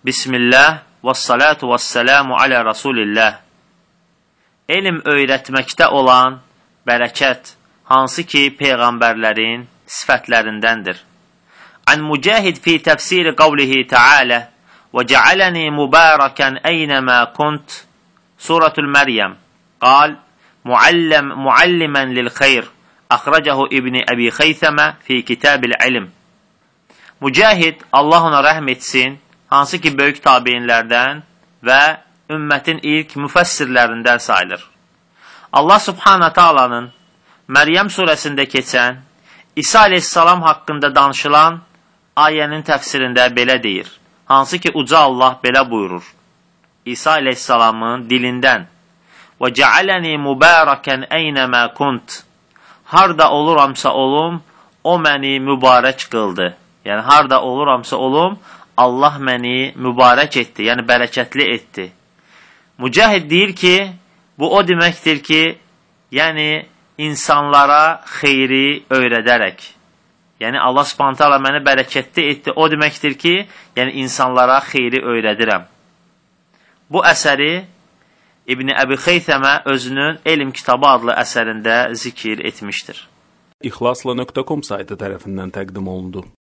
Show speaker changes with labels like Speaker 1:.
Speaker 1: Bismillah və salatu və selamu alə Rasulillah. Elm öyrətməkdə olan bərəkət, hansı ki, Peyğəmbərlərin sifətlərindəndir. An Mücahid fi təfsiri qavlihi Teala və cəaləni mübarəkən əynəmə kunt. Suratul Məryəm. Qal, muallimən lil xeyr. Əxrəcəhu İbni Əbi Xeythəmə fi kitabil ilm. Mücahid, Allah ona rəhm etsin, hansı ki, böyük tabeinlərdən və ümmətin ilk müfəssirlərindən sayılır. Allah Subhanahu Taala'nın Məryəm surəsində keçən İsa aleyhissalam haqqında danışılan ayənin təfsirində belə deyir. Hansı ki, uca Allah belə buyurur. İsa aleyhissalamın dilindən və cəaləni mübarəkən əynəmə kunt. Harda oluramsa olum, o məni mübarək qıldı. Yəni, harda oluramsa olum, Allah məni mübarək etdi, yəni bərəkətli etdi. Mücahid deyir ki, bu o deməkdir ki, yəni insanlara xeyri öyrədərək. Yəni Allah Subhanahu taala məni bərəkətli etdi, o deməkdir ki, yəni insanlara xeyri öyrədirəm. Bu əsəri İbni Əbi Xeythəmə özünün Elm kitabı adlı əsərində zikir etmişdir.
Speaker 2: İxlasla.com saytı tərəfindən təqdim olundu.